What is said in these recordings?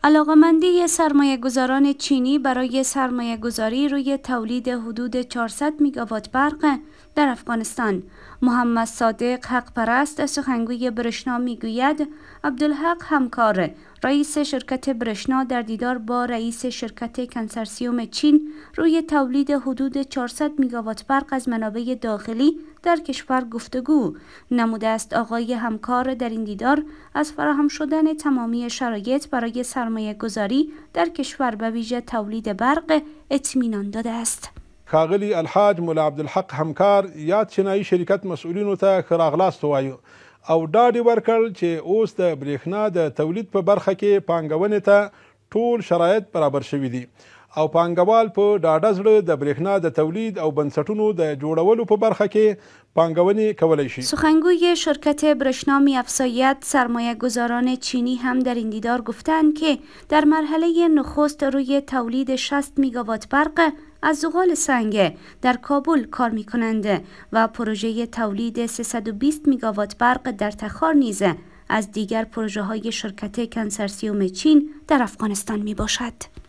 علاقه‌مندی سرمایه‌گذاران چینی برای سرمایه‌گذاری روی تولید حدود 400 میگاوات برق در افغانستان. محمد صادق حق‌پرست سخنگوی برشنا میگوید عبدالحق همکار رئیس شرکت برشنا در دیدار با رئیس شرکت کنسرسیوم چین روی تولید حدود 400 میگاوات برق از منابع داخلی در کشور گفتگو نموده است. آقای همکار در این دیدار از فراهم شدن تمامی شرایط برای سرمایه گذاری در کشور به ویژه تولید برق اطمینان داده است. ښاغلي الحاج مولا عبدالحق همکار یاد چینایي شرکت مسؤلینو ته ښه راغلاست ووایو او ډاډ یې ورکړ چې اوس د برېښنا د تولید په برخه کې پانګونې ته ټول شرایط برابر شوي دي او پانګوال په ډاډه زړه د برېښنا د تولید او بنسټونو د جوړولو په برخه کې پانګونې کولی شي. سخنگوی شرکت برشنا می‌افزاید سرمایه‌گذاران چینی هم در این دیدار گفتند که در مرحله نخست روی تولید 60 میگاوات برق از زغال سنگ در کابل کار می‌کنند و پروژه تولید 320 میگاوات برق در تخار نیز از دیگر پروژه‌های شرکت کنسرسیوم چین در افغانستان میباشد.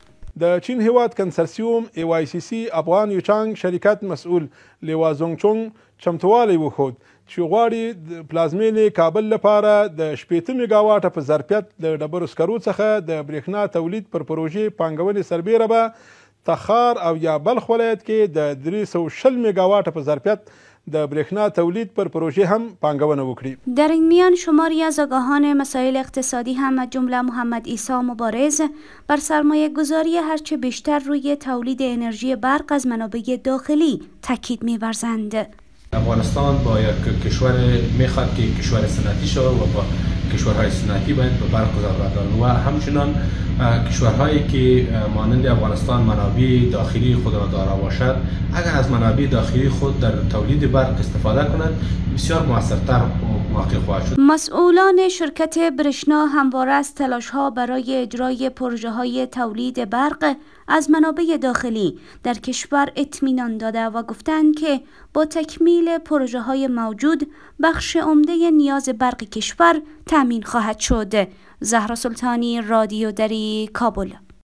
د چین هیواد کنسرسیوم AYCC افغان یوچانګ شرکت مسؤل لیوا زونګچونګ چمتوالی وښود چې غواړي د پلازمینې کابل لپاره د 80 میگاواټه په ظرفیت د ډبرو سکرو څخه د برېښنا تولید پر پروژې پانګونې سربیره به تخار او یا بلخ ولایت کې د 360 میگاواټه په ظرفیت د برېښنا تولید پر پروژه هم پانګونه وکړي. در این میان شماری از آگاهان مسائل اقتصادی هم از جمله محمد عیسی مبارز بر سرمایه گذاری هرچه بیشتر روی تولید انرژی برق از منابع داخلی تاکید می‌ورزند. افغانستان با یک کشور میخواد که کشور صنعتی شود و با کشورهای صنعتی باید به برق گذار و همچنان کشورهایی که مانند افغانستان منابع داخلی خود را دارا باشد اگر از منابع داخلی خود در تولید برق استفاده کنند بسیار موثرتر واقع خواهد شد. مسئولان شرکت برشنا همواره از تلاش‌ها برای اجرای پروژه‌های تولید برق از منابع داخلی در کشور اطمینان داده و گفتند که با تکمیل پروژه‌های موجود بخش عمده نیاز برق کشور تامین خواهد شد. زهرا سلطانی، رادیو دری، کابل.